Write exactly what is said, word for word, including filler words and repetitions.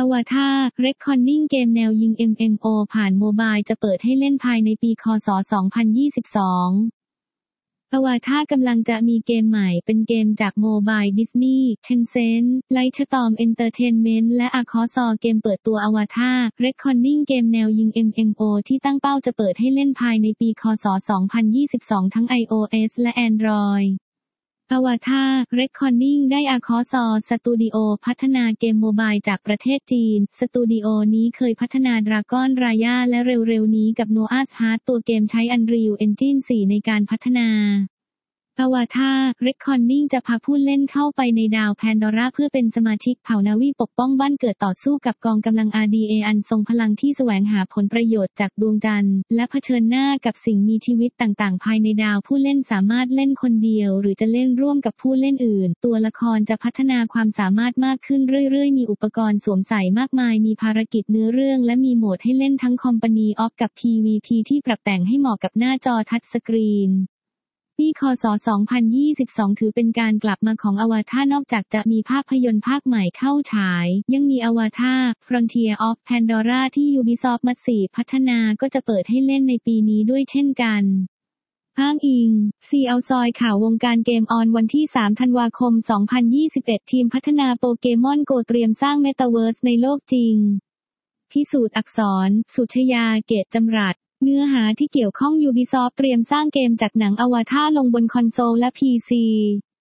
Avatar Reckoning เกมแนวยิง เอ็ม เอ็ม โอ ผ่านโมบายจะเปิดให้เล่นภายในปีคศ สองพันยี่สิบสอง Avatar กำลังจะมีเกมใหม่เป็นเกมจากโมบายดิสนีย์ Tencent Lightstorm Entertainment และ Arcosaur เกมเปิดตัว Avatar Reckoning เกมแนวยิง เอ็ม เอ็ม โอ ที่ตั้งเป้าจะเปิดให้เล่นภายในปีคศ สองพันยี่สิบสอง ทั้ง iOS และ Android Avatar Reckoning ได้ Arcosaur Studio พัฒนาเกมโมบายจากประเทศจีนสตูดิโอนี้เคยพัฒนา Dragon Raya และเร็วๆนี้กับ Noah's Heart ตัวเกมใช้ Unreal Engine โฟร์ ในการพัฒนา Avatar Reckoning จะพาผู้เล่นเข้าไปในดาวแพนดอร่าเพื่อเป็นสมาชิกเผ่านาวีปกป้องบ้านเกิดต่อสู้กับกองกำลัง อาร์ ดี เอ อันทรงพลังที่แสวงหาผลประโยชน์จากดวงจันทร์และเผชิญหน้ากับสิ่งมีชีวิตต่างๆภายในดาวผู้เล่นสามารถเล่นคนเดียวหรือจะเล่นร่วมกับผู้เล่นอื่นตัวละครจะพัฒนาความสามารถมากขึ้นเรื่อยๆมีอุปกรณ์สวมใส่มากมายมีภารกิจเนื้อเรื่องและมีโหมดให้เล่นทั้ง Company of กับ พี วี พี ที่ปรับแต่งให้เหมาะกับหน้าจอทัชสกรีนปีคศ สองพันยี่สิบสอง ถือเป็นการกลับมาของ Avatar นอกจากจะมีภาพยนตร์ภาคใหม่เข้าฉายยังมี Avatar Frontier of Pandora ที่ Ubisoft Massive พัฒนาก็จะเปิดให้เล่นในปีนี้ด้วยเช่นกันอ้างอิง ซี แอล ซอยข่าววงการเกมออนวันที่ สาม ธันวาคม สองพันยี่สิบเอ็ด ทีมพัฒนาโปเกมอนโกเตรียมสร้างเมตาเวิร์สในโลกจริงพิสูจน์อักษรสุชยาเกตจำรัดเนื้อหาที่เกี่ยวข้อง Ubisoft เตรียมสร้างเกมจากหนัง Avatar ลงบนคอนโซลและ พี ซี